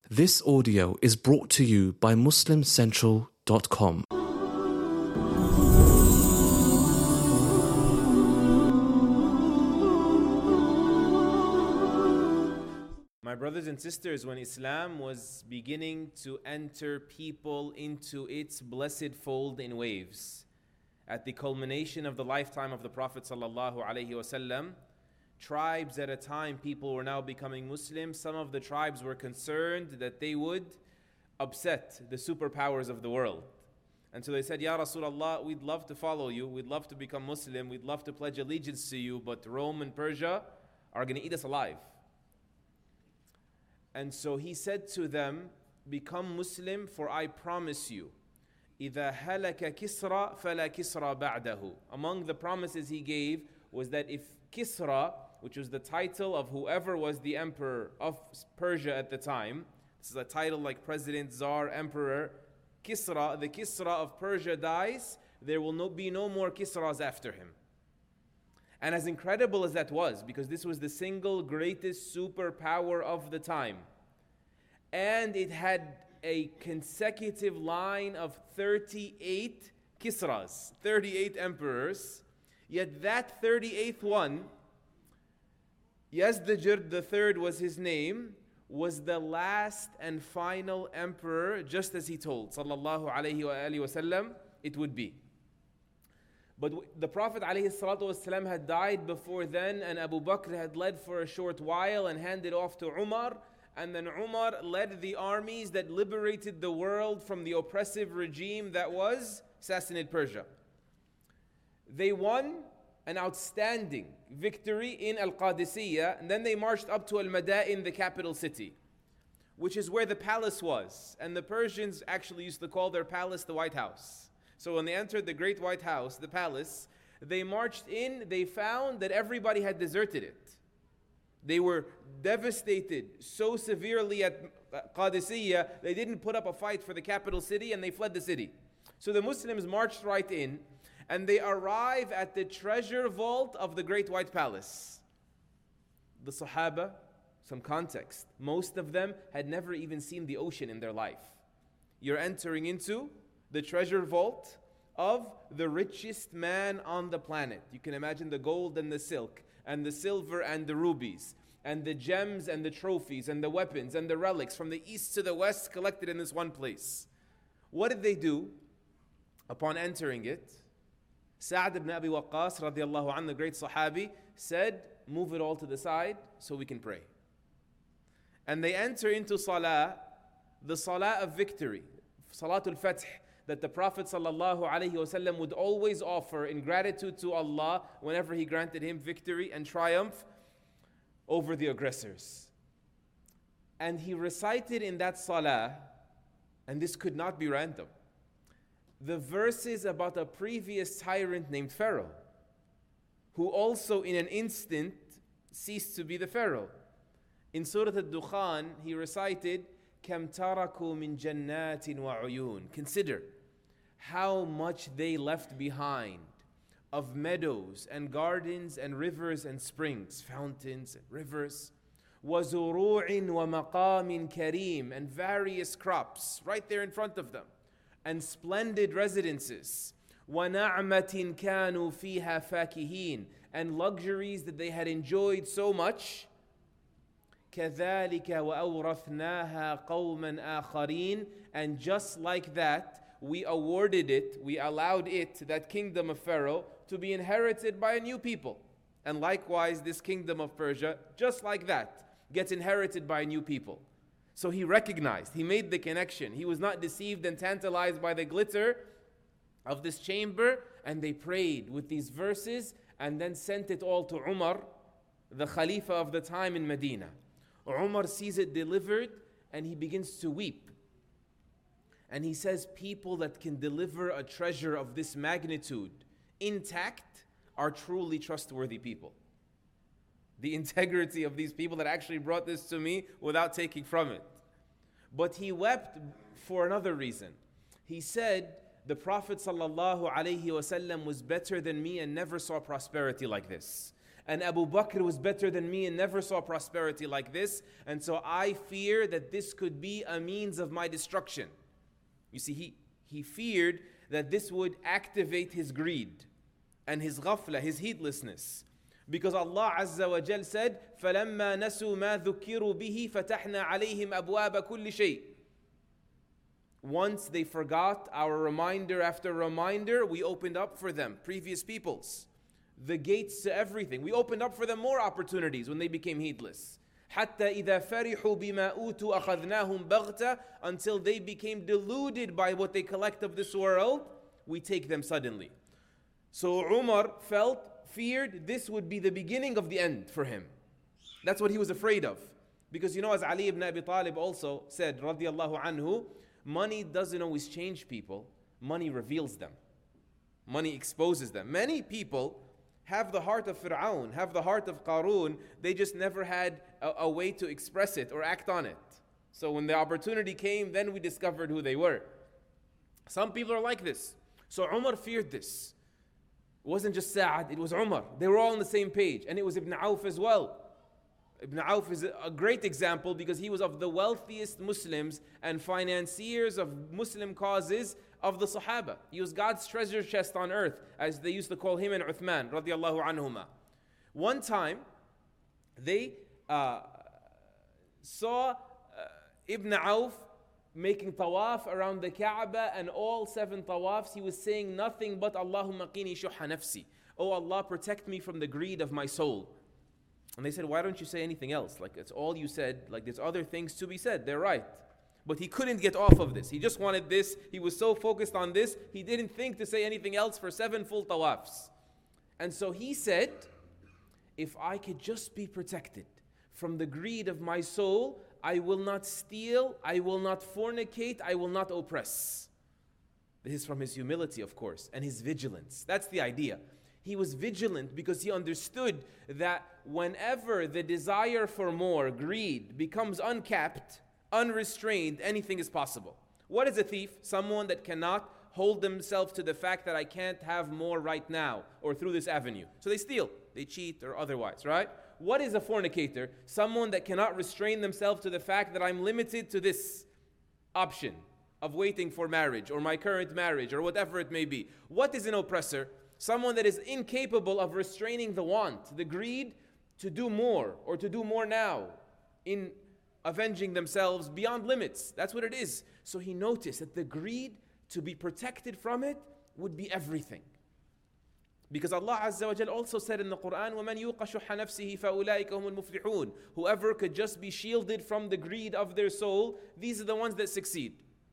This audio is brought to you by MuslimCentral.com. My brothers and sisters, when Islam was beginning to enter people into its blessed fold in waves, at the culmination of the lifetime of the Prophet ﷺ, tribes at a time, people were now becoming Muslim. Some of the tribes were concerned that they would upset the superpowers of the world. And so they said, Ya Rasulullah, we'd love to follow you, we'd love to become Muslim, we'd love to pledge allegiance to you, but Rome and Persia are going to eat us alive. And so he said to them, become Muslim, for I promise you, إِذَا هَلَكَ كِسْرَى فَلَا كِسْرَى بَعْدَهُ. Among the promises he gave was that if Kisra, which was the title of whoever was the emperor of Persia at the time, this is a title like president, czar, emperor, Kisra, the Kisra of Persia dies, there will be no more Kisras after him. And as incredible as that was, because this was the single greatest superpower of the time, and it had a consecutive line of 38 Kisras, 38 emperors, yet that 38th one, Yazdajir the third was his name, was the last and final emperor, just as he told, sallallahu alayhi wa sallam, it would be. But the Prophet ﷺ had died before then, and Abu Bakr had led for a short while and handed off to Umar, and then Umar led the armies that liberated the world from the oppressive regime that was Sassanid Persia. They won an outstanding victory in Al-Qadisiyah, and then they marched up to Al-Madain, the capital city, which is where the palace was. And the Persians actually used to call their palace the White House. So when they entered the great White House, the palace, they marched in, they found that everybody had deserted it. They were devastated so severely at Qadisiyah, they didn't put up a fight for the capital city and they fled the city. So the Muslims marched right in and they arrive at the treasure vault of the great White Palace. The Sahaba, some context, most of them had never even seen the ocean in their life. You're entering into the treasure vault of the richest man on the planet. You can imagine the gold and the silk, and the silver and the rubies, and the gems and the trophies, and the weapons and the relics from the east to the west collected in this one place. What did they do upon entering it? Sa'd ibn Abi Waqqas radiallahu anhu, the great Sahabi, said, move it all to the side so we can pray. And they enter into Salah, the Salah of victory, Salatul Fath, that the Prophet ﷺ would always offer in gratitude to Allah whenever He granted him victory and triumph over the aggressors. And he recited in that salah, and this could not be random, the verses about a previous tyrant named Pharaoh, who also in an instant ceased to be the Pharaoh. In Surah Al-Dukhan, he recited, كَمْ تَرَكُوا مِنْ جَنَّاتٍ وَعُيُونٍ. Consider how much they left behind of meadows and gardens and rivers and springs, fountains and rivers. وَزُرُوعٍ وَمَقَامٍ كَرِيمٍ. And various crops right there in front of them. And splendid residences. وَنَعْمَةٍ كَانُوا فِيهَا فَاكِهِينَ. And luxuries that they had enjoyed so much. كَذَلِكَ وَأَوْرَثْنَاهَا قَوْمًا آخَرِينَ. And just like that, we awarded it, we allowed it, that kingdom of Pharaoh, to be inherited by a new people. And likewise, this kingdom of Persia, just like that, gets inherited by a new people. So he recognized, he made the connection. He was not deceived and tantalized by the glitter of this chamber. And they prayed with these verses and then sent it all to Umar, the Khalifa of the time in Medina. Umar sees it delivered and he begins to weep. And he says, people that can deliver a treasure of this magnitude intact are truly trustworthy people. The integrity of these people that actually brought this to me without taking from it. But he wept for another reason. He said, the Prophet ﷺ was better than me and never saw prosperity like this. And Abu Bakr was better than me and never saw prosperity like this. And so I fear that this could be a means of my destruction. You see, he feared that this would activate his greed and his ghafla, his heedlessness. Because Allah Azza wa Jal said, فَلَمَّا نَسُوا مَا ذُكِّرُوا بِهِ فَتَحْنَا عَلَيْهِمْ أَبْوَابَ كُلِّ شَيْءٍ. Once they forgot our reminder after reminder, we opened up for them, previous peoples, the gates to everything. We opened up for them more opportunities when they became heedless. حَتَّى إِذَا فَرِحُوا بِمَا أُوتُوا أَخَذْنَاهُمْ بَغْتَةً. Until they became deluded by what they collect of this world, we take them suddenly. So Umar feared this would be the beginning of the end for him. That's what he was afraid of. Because as Ali ibn Abi Talib also said, radiyallahu anhu, money doesn't always change people. Money reveals them. Money exposes them. Many people have the heart of Fir'aun, have the heart of Qarun. They just never had a way to express it or act on it. So when the opportunity came, then we discovered who they were. Some people are like this. So Umar feared this. It wasn't just Sa'ad, it was Umar. They were all on the same page. And it was Ibn Auf as well. Ibn Auf is a great example because he was of the wealthiest Muslims and financiers of Muslim causes of the Sahaba. He was God's treasure chest on earth, as they used to call him and Uthman, radiyallahu anhuma. One time, they saw Ibn Auf making tawaf around the Kaaba, and all 7 tawafs he was saying nothing but Allahumma qini shuhha nafsi. Oh Allah, protect me from the greed of my soul. And they said, why don't you say anything else? Like, it's all you said. Like, there's other things to be said. They're right. But he couldn't get off of this. He just wanted this. He was so focused on this, he didn't think to say anything else for 7 full tawafs. And so he said, if I could just be protected from the greed of my soul, I will not steal, I will not fornicate, I will not oppress. This is from his humility, of course, and his vigilance. That's the idea. He was vigilant because he understood that whenever the desire for more, greed, becomes uncapped, unrestrained, anything is possible. What is a thief? Someone that cannot hold themselves to the fact that I can't have more right now or through this avenue. So they steal, they cheat or otherwise, right? What is a fornicator? Someone that cannot restrain themselves to the fact that I'm limited to this option of waiting for marriage or my current marriage or whatever it may be. What is an oppressor? Someone that is incapable of restraining the want, the greed to do more or to do more now in avenging themselves beyond limits. That's what it is. So he noticed that the greed, to be protected from it, would be everything. Because Allah Azza wa Jal also said in the Quran, وَمَنْ يُوقَ شُحَّ نَفْسِهِ فَأُولَٰئِكَ هُمُ الْمُفْلِحُونَ. Whoever could just be shielded from the greed of their soul, these are the ones that succeed.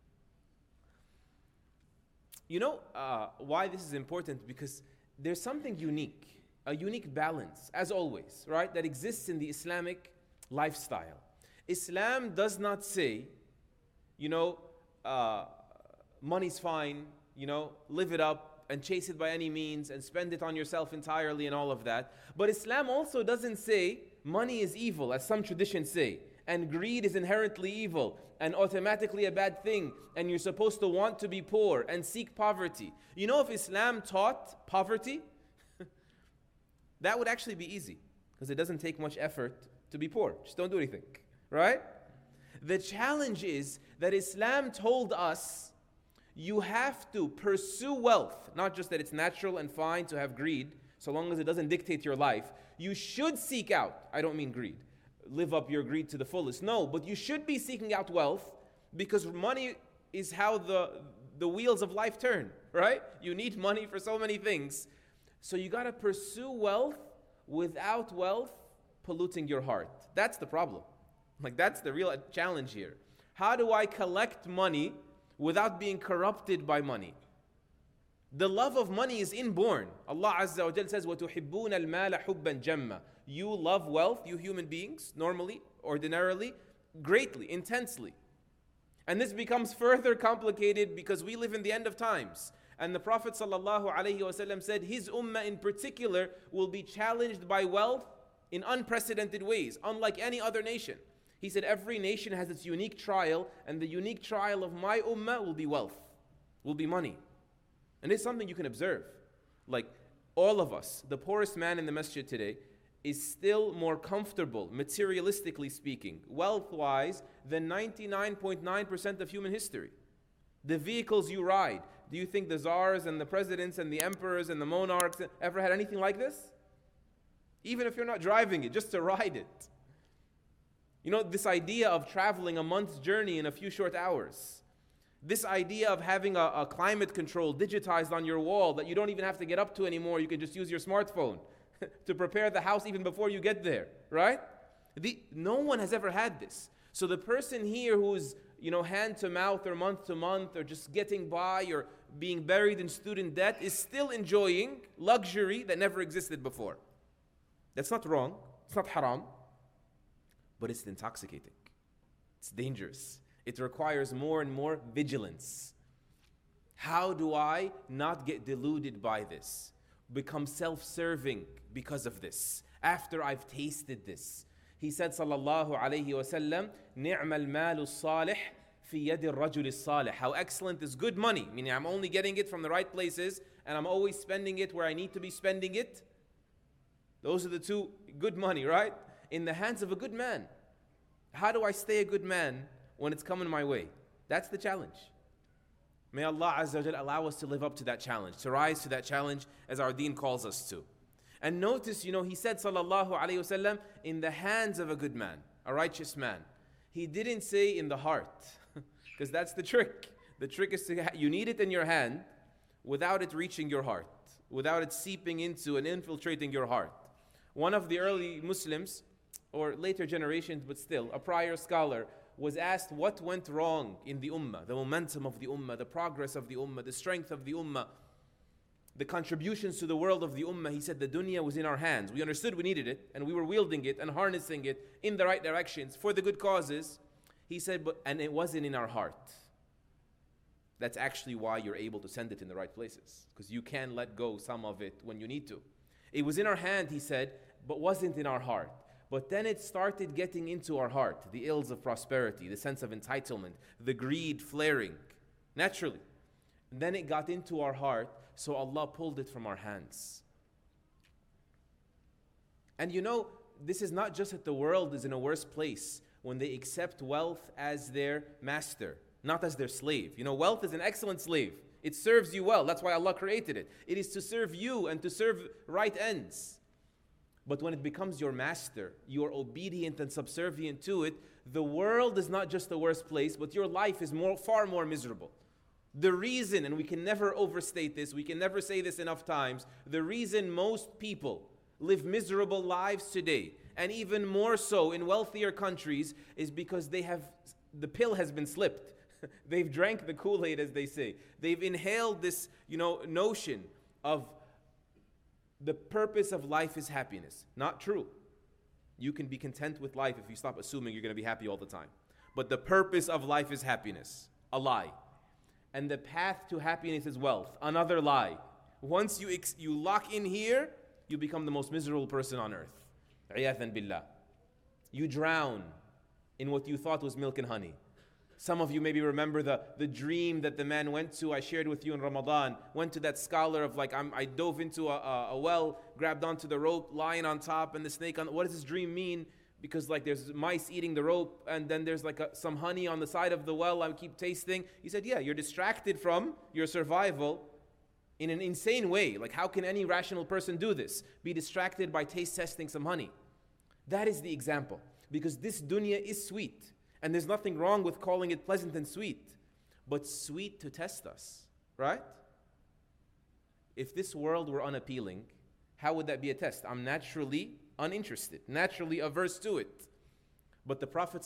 You know why this is important? Because there's something unique, a unique balance, as always, right, that exists in the Islamic lifestyle. Islam does not say, money's fine, live it up and chase it by any means and spend it on yourself entirely and all of that. But Islam also doesn't say money is evil, as some traditions say, and greed is inherently evil and automatically a bad thing, and you're supposed to want to be poor and seek poverty. If Islam taught poverty, that would actually be easy, because it doesn't take much effort to be poor. Just don't do anything, right? The challenge is that Islam told us you have to pursue wealth, not just that it's natural and fine to have greed, so long as it doesn't dictate your life. You should seek out, I don't mean greed, live up your greed to the fullest. No, but you should be seeking out wealth, because money is how the wheels of life turn, right? You need money for so many things. So you got to pursue wealth without wealth polluting your heart. That's the problem. That's the real challenge here. How do I collect money without being corrupted by money? The love of money is inborn. Allah Azza wa Jal says, وَتُحِبُّونَ الْمَالَ حُبًّا جَمًّا. You love wealth, you human beings, normally, ordinarily, greatly, intensely. And this becomes further complicated because we live in the end of times. And the Prophet ﷺ said his ummah in particular will be challenged by wealth in unprecedented ways, unlike any other nation. He said every nation has its unique trial, and the unique trial of my ummah will be wealth, will be money. And it's something you can observe. Like all of us, the poorest man in the masjid today, is still more comfortable, materialistically speaking, wealth-wise, than 99.9% of human history. The vehicles you ride, do you think the czars and the presidents and the emperors and the monarchs ever had anything like this? Even if you're not driving it, just to ride it. You know, this idea of traveling a month's journey in a few short hours. This idea of having a climate control digitized on your wall that you don't even have to get up to anymore. You can just use your smartphone to prepare the house even before you get there, right? No one has ever had this. So the person here who's, hand to mouth or month to month or just getting by or being buried in student debt is still enjoying luxury that never existed before. That's not wrong. It's not haram. But it's intoxicating. It's dangerous. It requires more and more vigilance. How do I not get deluded by this? Become self-serving because of this. After I've tasted this. He said, sallallahu alayhi wa sallam, نِعْمَ الْمَالُ الصَّالِحِ فِي يَدِ الرَّجُلِ الصَّالِحِ. How excellent is good money, meaning I'm only getting it from the right places and I'm always spending it where I need to be spending it. Those are the two, good money, right? In the hands of a good man. How do I stay a good man when it's coming my way? That's the challenge. May Allah Azza wa Jal allow us to live up to that challenge, to rise to that challenge as our deen calls us to. And notice, he said, sallallahu alayhi wasallam, in the hands of a good man, a righteous man. He didn't say in the heart, because that's the trick. The trick is you need it in your hand without it reaching your heart, without it seeping into and infiltrating your heart. One of the early Muslims, or later generations, but still, a prior scholar, was asked what went wrong in the ummah, the momentum of the ummah, the progress of the ummah, the strength of the ummah, the contributions to the world of the ummah. He said the dunya was in our hands. We understood we needed it, and we were wielding it and harnessing it in the right directions for the good causes. He said, and it wasn't in our heart. That's actually why you're able to send it in the right places, because you can let go some of it when you need to. It was in our hand, he said, but wasn't in our heart. But then it started getting into our heart, the ills of prosperity, the sense of entitlement, the greed flaring, naturally. And then it got into our heart, so Allah pulled it from our hands. And this is not just that the world is in a worse place when they accept wealth as their master, not as their slave. Wealth is an excellent slave. It serves you well. That's why Allah created it. It is to serve you and to serve right ends. But when it becomes your master, you are obedient and subservient to it, the world is not just the worst place, but your life is far more miserable. The reason, and we can never overstate this, we can never say this enough times, the reason most people live miserable lives today, and even more so in wealthier countries, is because the pill has been slipped. They've drank the Kool-Aid, as they say. They've inhaled this, notion of the purpose of life is happiness. Not true. You can be content with life if you stop assuming you're going to be happy all the time. But the purpose of life is happiness. A lie. And the path to happiness is wealth. Another lie. Once you lock in here, you become the most miserable person on earth. Iyathan billah. You drown in what you thought was milk and honey. Some of you maybe remember the dream that the man went to, I shared with you in Ramadan, went to that scholar of I dove into a well, grabbed onto the rope, lion on top, and the snake on. What does this dream mean? Because there's mice eating the rope, and then there's some honey on the side of the well, I keep tasting. He said, yeah, you're distracted from your survival in an insane way. How can any rational person do this? Be distracted by taste testing some honey. That is the example. Because this dunya is sweet. And there's nothing wrong with calling it pleasant and sweet, but sweet to test us, right? If this world were unappealing, how would that be a test? I'm naturally uninterested, naturally averse to it. But the Prophet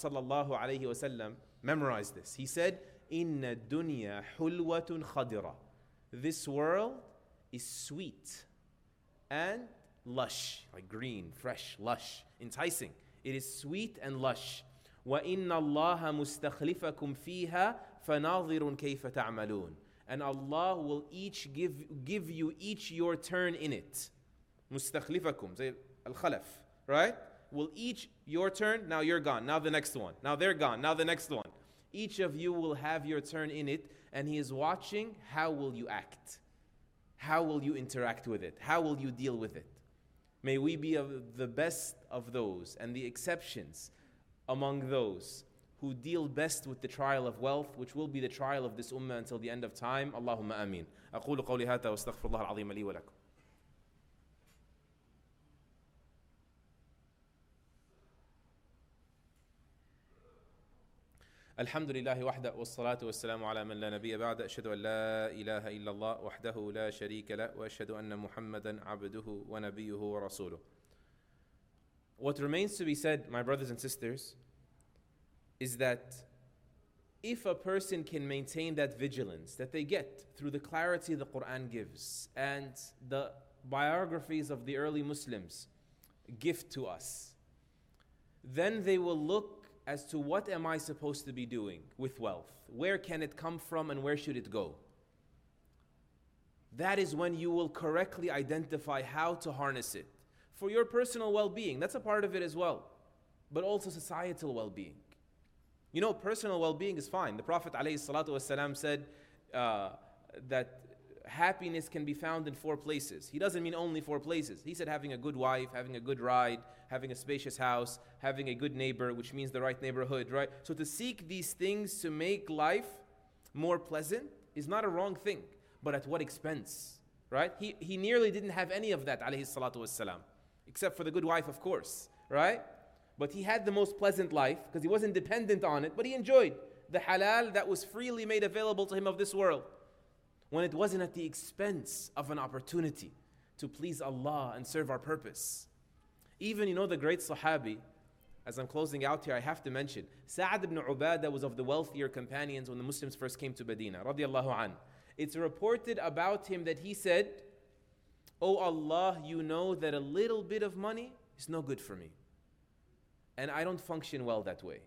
ﷺ memorized this. He said, "Inna dunya hulwatun khadira." This world is sweet and lush, like green, fresh, lush, enticing. It is sweet and lush. وَإِنَّ اللَّهَ مُسْتَخْلِفَكُمْ فِيهَا فَنَاظِرٌ كَيْفَ تَعْمَلُونَ. And Allah will give you each your turn in it. مُسْتَخْلِفَكُمْ, say al-khalaf, right? Will each your turn, now you're gone, now the next one. Now they're gone, now the next one. Each of you will have your turn in it, and He is watching how will you act. How will you interact with it? How will you deal with it? May we be of the best of those and the exceptions among those who deal best with the trial of wealth, which will be the trial of this ummah until the end of time. Allahumma ameen. أقول قولي هذا واستغفر الله العظيم لي ولكم. الحمد لله وحده والصلاة والسلام على من لا نبي بعد أشهد أن لا إله إلا الله وحده لا شريك له وأشهد أن محمدا عبده ونبيه ورسوله. What remains to be said, my brothers and sisters, is that if a person can maintain that vigilance that they get through the clarity the Quran gives and the biographies of the early Muslims give to us, then they will look as to what am I supposed to be doing with wealth? Where can it come from and where should it go? That is when you will correctly identify how to harness it for your personal well-being. That's a part of it as well, but also societal well-being. You know, personal well-being is fine. The Prophet ﷺ said that happiness can be found in 4 places. He doesn't mean only 4 places. He said having a good wife, having a good ride, having a spacious house, having a good neighbor, which means the right neighborhood, right? So to seek these things to make life more pleasant is not a wrong thing, but at what expense, right? He nearly didn't have any of that, alayhi salatu wassalam, except for the good wife, of course, right? But he had the most pleasant life because he wasn't dependent on it, but he enjoyed the halal that was freely made available to him of this world, when it wasn't at the expense of an opportunity to please Allah and serve our purpose. Even, you know, the great Sahabi, as I'm closing out here, I have to mention, Sa'ad ibn Ubadah was of the wealthier companions when the Muslims first came to Medina, radiallahu an. It's reported about him that he said, "Oh Allah, you know that a little bit of money is no good for me. And I don't function well that way.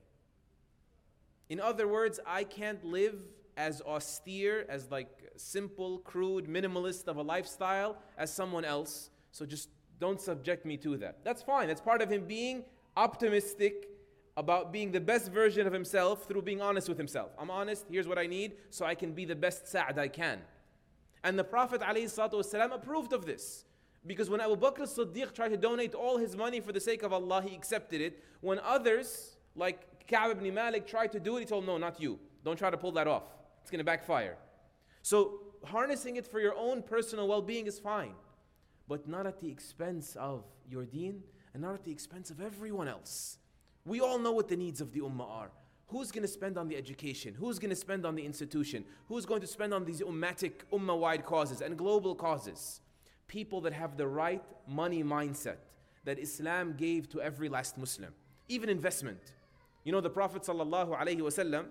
In other words, I can't live as austere, as like simple, crude, minimalist of a lifestyle as someone else. So just don't subject me to that." That's fine. That's part of him being optimistic about being the best version of himself through being honest with himself. I'm honest, here's what I need so I can be the best Sa'd I can. And the Prophet ﷺ approved of this. Because when Abu Bakr as-Siddiq tried to donate all his money for the sake of Allah, he accepted it. When others, like Ka'b ibn Malik, tried to do it, he told them, "No, not you. Don't try to pull that off. It's going to backfire." So harnessing it for your own personal well-being is fine, but not at the expense of your deen and not at the expense of everyone else. We all know what the needs of the ummah are. Who's going to spend on the education? Who's going to spend on the institution? Who's going to spend on these ummatic, ummah-wide causes and global causes? People that have the right money mindset that Islam gave to every last Muslim. Even investment. You know, the Prophet ﷺ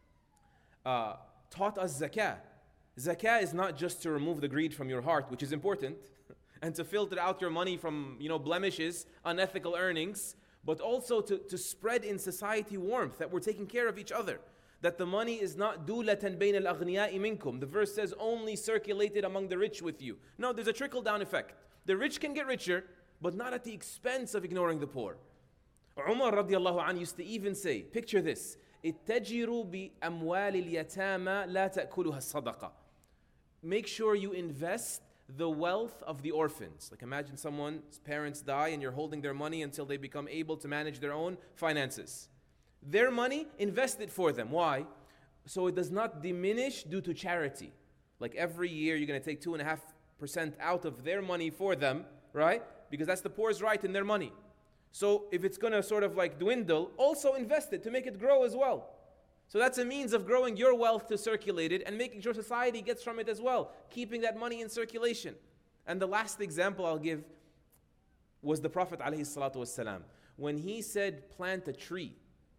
taught us zakah. Zakah is not just to remove the greed from your heart, which is important, and to filter out your money from, blemishes, unethical earnings, but also to spread in society warmth, that we're taking care of each other. That the money is not dulatan bayn al-aghniya'i minkum. The verse says only circulate it among the rich with you. No, there's a trickle-down effect. The rich can get richer, but not at the expense of ignoring the poor. Umar radiallahu anhu used to even say, picture this, اتجروا بأموال اليتامى لا تأكلها الصدقة. Make sure you invest the wealth of the orphans. Like imagine someone's parents die and you're holding their money until they become able to manage their own finances. Their money, invest it for them. Why? So it does not diminish due to charity. Like every year you're going to take 2.5% out of their money for them, right? Because that's the poor's right in their money. So if it's going to sort of like dwindle, also invest it to make it grow as well. So that's a means of growing your wealth to circulate it and making sure society gets from it as well, keeping that money in circulation. And the last example I'll give was the Prophet ﷺ. When he said plant a tree,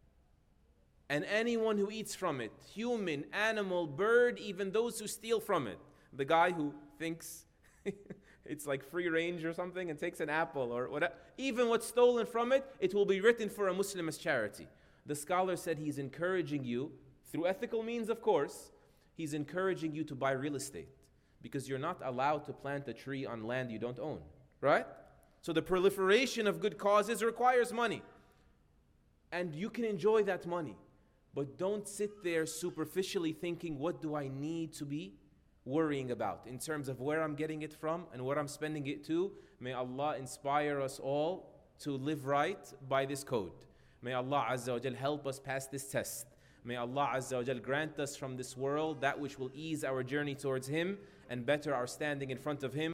and anyone who eats from it, human, animal, bird, even those who steal from it. The guy who thinks it's like free range or something and takes an apple or whatever. Even what's stolen from it, it will be written for a Muslim as charity. The scholar said he's encouraging you, through ethical means of course, he's encouraging you to buy real estate. Because you're not allowed to plant a tree on land you don't own. Right? So the proliferation of good causes requires money. And you can enjoy that money. But don't sit there superficially thinking, what do I need to be worrying about in terms of where I'm getting it from and where I'm spending it to? May Allah inspire us all to live right by this code. May Allah Azza wa Jal help us pass this test. May Allah Azza wa Jal grant us from this world that which will ease our journey towards Him and better our standing in front of Him.